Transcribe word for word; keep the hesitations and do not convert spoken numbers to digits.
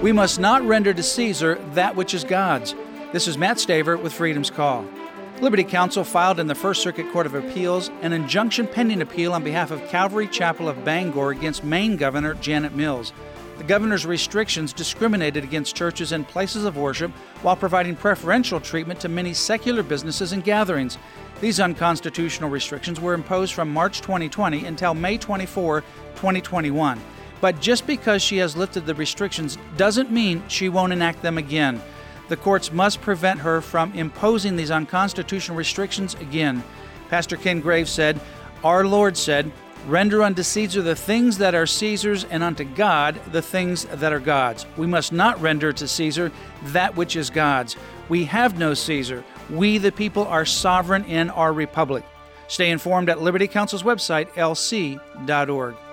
We must not render to Caesar that which is God's. This is Matt Staver with Freedom's Call. Liberty Counsel filed in the First Circuit Court of Appeals an injunction pending appeal on behalf of Calvary Chapel of Bangor against Maine Governor Janet Mills. The governor's restrictions discriminated against churches and places of worship while providing preferential treatment to many secular businesses and gatherings. These unconstitutional restrictions were imposed from March twenty twenty until May twenty-fourth, twenty twenty-one. But just because she has lifted the restrictions doesn't mean she won't enact them again. The courts must prevent her from imposing these unconstitutional restrictions again. Pastor Ken Graves said, "Our Lord said, 'Render unto Caesar the things that are Caesar's, and unto God the things that are God's.' We must not render to Caesar that which is God's. We have no Caesar. We, the people, are sovereign in our republic." Stay informed at Liberty Counsel's website, L C dot org.